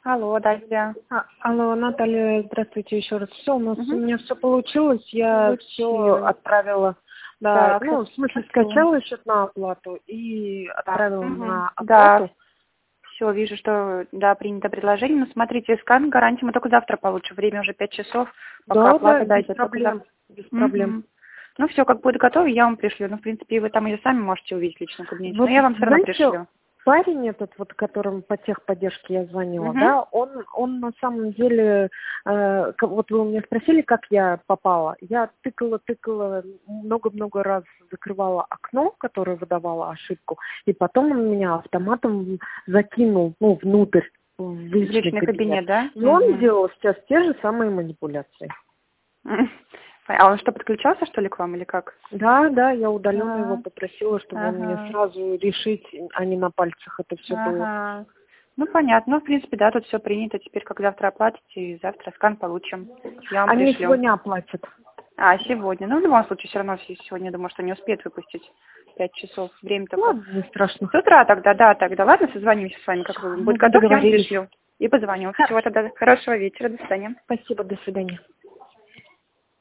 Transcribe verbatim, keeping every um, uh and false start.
Алло, да, Юлия. А, алло, Наталья, здравствуйте еще раз. Все, у нас Угу. у меня все получилось, я все отправила. Да, Так, ну, в смысле, хорошо. скачала счет на оплату и отправила Угу. на Да, оплату. все, вижу, что, да, принято предложение. Но смотрите, скан гарантии мы только завтра получим. Время уже пять часов, пока Да, оплата да, без дойдет. Только проблем, завтра. без проблем. Мгм. Ну все, как будет готово, я вам пришлю. Ну, в принципе, вы там ее сами можете увидеть в личном кабинете. Но Вот, я вам все равно знаете, пришлю. парень этот, вот, которым по техподдержке я звонила, Угу. да, он, он на самом деле, э, к- вот вы у меня спросили, как я попала. Я тыкала, тыкала, много-много раз закрывала окно, которое выдавало ошибку, и потом он меня автоматом закинул, ну, внутрь, в В личный личный кабинет. кабинет, да? И он Угу. делал сейчас те же самые манипуляции. А он что, подключался, что ли, к вам или как? Да, да, я удаленно его А, попросила, чтобы он мне Ага. сразу решить, а не на пальцах это все было. Ага. Ну, понятно. Ну, в принципе, да, тут все принято. Теперь как завтра оплатите, и завтра скан получим. Я вам Они пришлю. сегодня оплатят. А, сегодня. Ну, в любом случае, все равно се- сегодня, думаю, что не успеет выпустить. Пять часов. Время только. Ладно, не страшно. С утра тогда, да, тогда. Ладно, созвонимся с вами, как вы. Ну, Будет готов, я вам договорились. пришлю. И позвоню. Хорошо. Всего тогда. Хорошего вечера. До свидания. Спасибо, до свидания.